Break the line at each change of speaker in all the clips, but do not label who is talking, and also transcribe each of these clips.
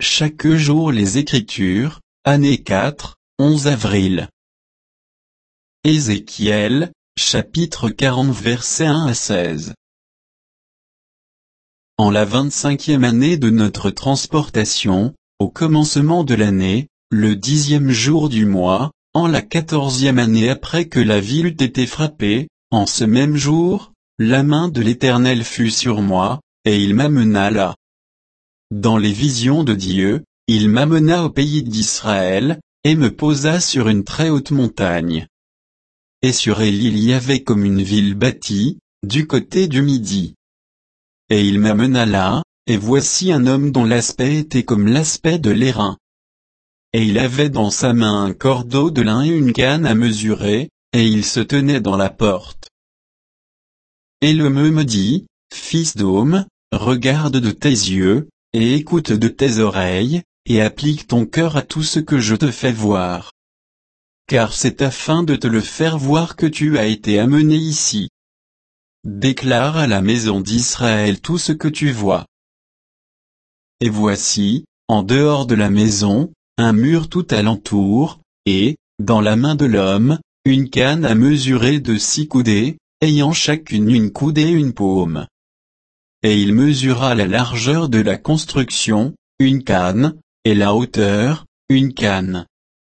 chaque jour les Écritures, année 4, 11 avril. Ézéchiel, chapitre 40 versets 1 à 16. En la 25e année de notre transportation, au commencement de l'année, le 10e jour du mois, en la 14e année après que la ville eut été frappée, en ce même jour, la main de l'Éternel fut sur moi, et il m'amena là. Dans les visions de Dieu, il m'amena au pays d'Israël, et me posa sur une très haute montagne. Et sur elle il y avait comme une ville bâtie, du côté du midi. Et il m'amena là, et voici un homme dont l'aspect était comme l'aspect de l'airain. Et il avait dans sa main un cordeau de lin et une canne à mesurer, et il se tenait dans la porte. Et l'homme me dit, Fils d'homme, regarde de tes yeux, et écoute de tes oreilles, et applique ton cœur à tout ce que je te fais voir. Car c'est afin de te le faire voir que tu as été amené ici. Déclare à la maison d'Israël tout ce que tu vois. Et voici, en dehors de la maison, un mur tout alentour, et, dans la main de l'homme, une canne à mesurer de 6 coudées, ayant chacune une coudée et une paume. Et il mesura la largeur de la construction, une canne, et la hauteur, une canne.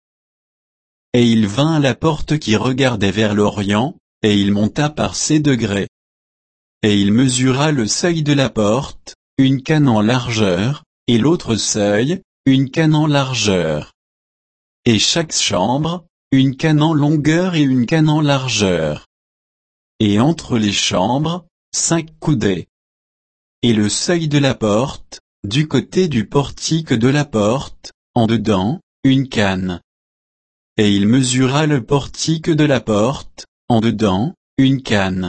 Et il vint à la porte qui regardait vers l'Orient, et il monta par ses degrés. Et il mesura le seuil de la porte, une canne en largeur, et l'autre seuil, une canne en largeur. Et chaque chambre, une canne en longueur et une canne en largeur. Et entre les chambres, 5 coudées. Et le seuil de la porte, du côté du portique de la porte, en dedans, une canne. Et il mesura le portique de la porte, en dedans, une canne.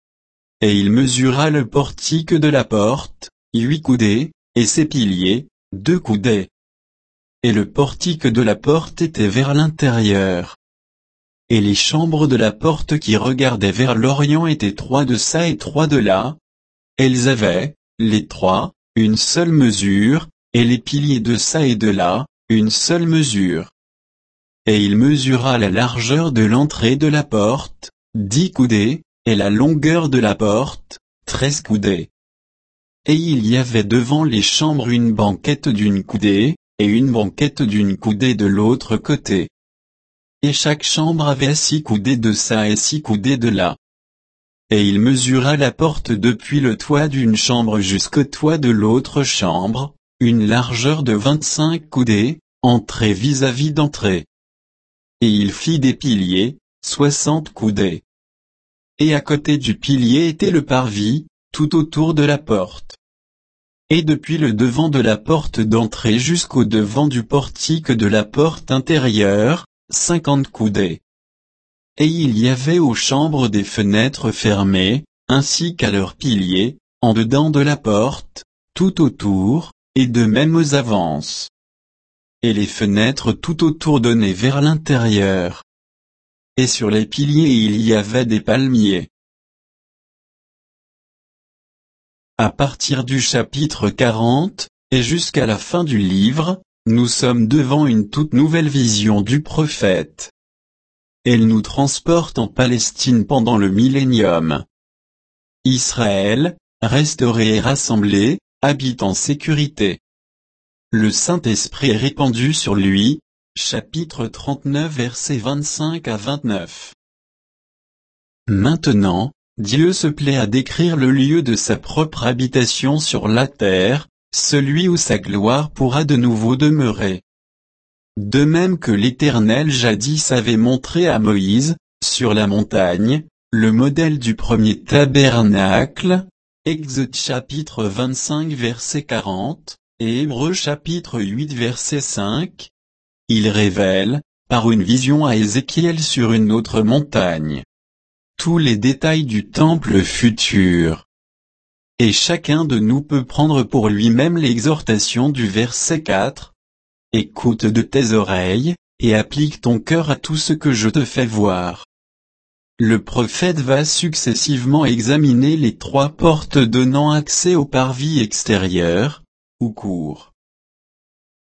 Et il mesura le portique de la porte, 8 coudées, et ses piliers, 2 coudées. Et le portique de la porte était vers l'intérieur. Et les chambres de la porte qui regardaient vers l'Orient étaient 3 de ça et 3 de là. Elles avaient, les 3, une seule mesure, et les piliers de ça et de là, une seule mesure. Et il mesura la largeur de l'entrée de la porte, 10 coudées, et la longueur de la porte, 13 coudées. Et il y avait devant les chambres une banquette d'une coudée, et une banquette d'une coudée de l'autre côté. Et chaque chambre avait 6 coudées de ça et 6 coudées de là. Et il mesura la porte depuis le toit d'une chambre jusqu'au toit de l'autre chambre, une largeur de 25 coudées, entrée vis-à-vis d'entrée. Et il fit des piliers, 60 coudées. Et à côté du pilier était le parvis, tout autour de la porte. Et depuis le devant de la porte d'entrée jusqu'au devant du portique de la porte intérieure, 50 coudées. Et il y avait aux chambres des fenêtres fermées, ainsi qu'à leurs piliers, en dedans de la porte, tout autour, et de même aux avances. Et les fenêtres tout autour donnaient vers l'intérieur. Et sur les piliers il y avait des palmiers. À partir du chapitre 40, et jusqu'à la fin du livre, nous sommes devant une toute nouvelle vision du prophète. Elle nous transporte en Palestine pendant le millénium. Israël, restauré et rassemblé, habite en sécurité. Le Saint-Esprit est répandu sur lui. Chapitre 39 versets 25 à 29. Maintenant, Dieu se plaît à décrire le lieu de sa propre habitation sur la terre, celui où sa gloire pourra de nouveau demeurer. De même que l'Éternel jadis avait montré à Moïse, sur la montagne, le modèle du premier tabernacle, Exode chapitre 25 verset 40, et Hébreux chapitre 8 verset 5, il révèle, par une vision à Ézéchiel sur une autre montagne, tous les détails du temple futur. Et chacun de nous peut prendre pour lui-même l'exhortation du verset 4. Écoute de tes oreilles, et applique ton cœur à tout ce que je te fais voir. Le prophète va successivement examiner les 3 portes donnant accès au parvis extérieur, ou cour.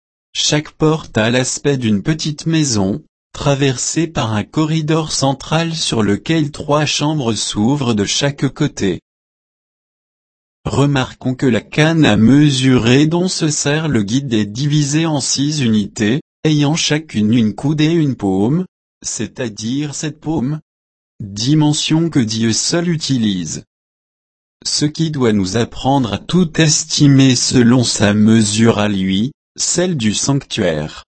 Chaque porte a l'aspect d'une petite maison, traversée par un corridor central sur lequel 3 chambres s'ouvrent de chaque côté. Remarquons que la canne à mesurer dont se sert le guide est divisée en 6 unités, ayant chacune une coudée et une paume, c'est-à-dire 7 paumes, dimension que Dieu seul utilise. Ce qui doit nous apprendre à tout estimer selon sa mesure à lui, celle du sanctuaire.